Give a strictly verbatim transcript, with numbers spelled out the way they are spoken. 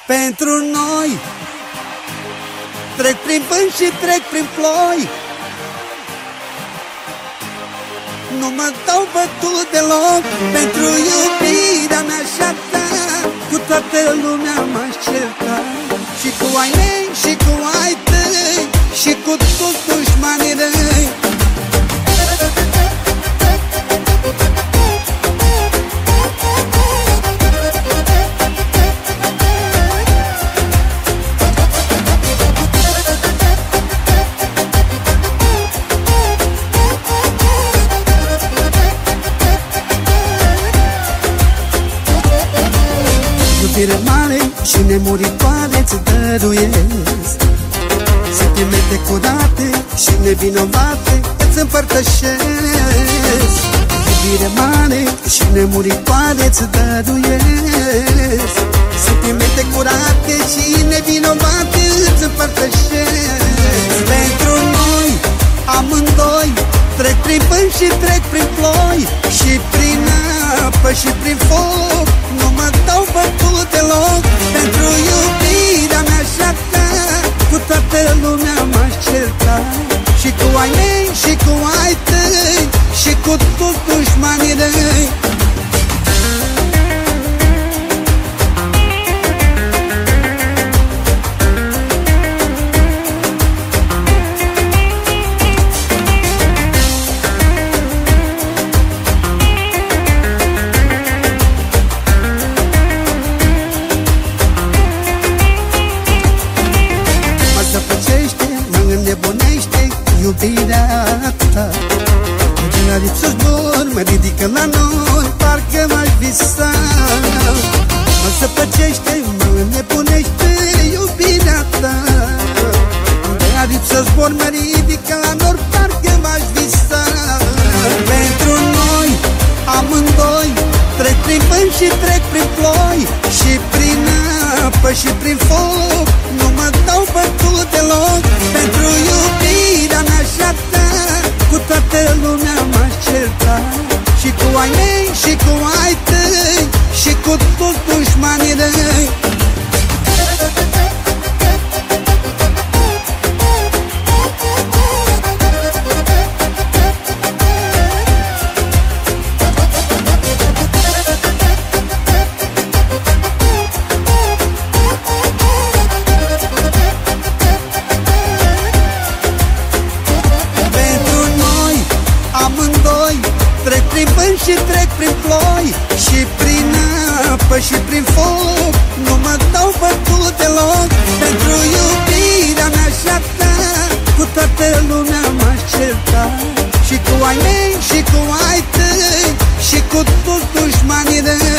Pentru noi trec prin vânt și trec prin ploi, nu mă dau bătut deloc. Pentru iubirea mea și-a ta, cu toată lumea m-aș certa, și cu ai mei și cu ai tăi, și cu toți dușmanii răi. Iubire mare și nemuritoare-ți dăruiesc, sentimente curate și nevinovate îți împărtășesc. Iubire mare și nemuritoare-ți dăruiesc, sentimente curate și nevinovate îți împărtășesc. Pentru noi amândoi trec prin vânt și trec prin ploi, și prin apă și prin foc, nu mă dau bătut deloc. Pentru iubirea mea și-a ta, cu toată lumea m-aș certa, și cu ai mei și cu ai tăi, și cu toți dușmanii răi. Iubirea ta, de la lipsă zbor, mă ridică la noi, parcă m-aș visa. Mă zăpăcește, mă înnebunește iubirea ta, de la lipsă zbor, mă ridică la nori, parcă m-aș visa. Pentru noi amândoi trec prin vânt și trec prin ploi, și prin apă și prin foc, nu mă dau bătut deloc. Pentru iubirea mea și-a ta, cu toată lumea m-aș certa, și cu ai mei și cu ai tăi, și cu toți dușmanii răi. Trec prin vânt și trec prin ploi, și prin apă și prin foc, nu mă dau bătut deloc. Pentru iubirea mea și-a ta, cu toată lumea m-aș certa, și cu ai mei și cu ai tăi, și cu toți dușmanii răi.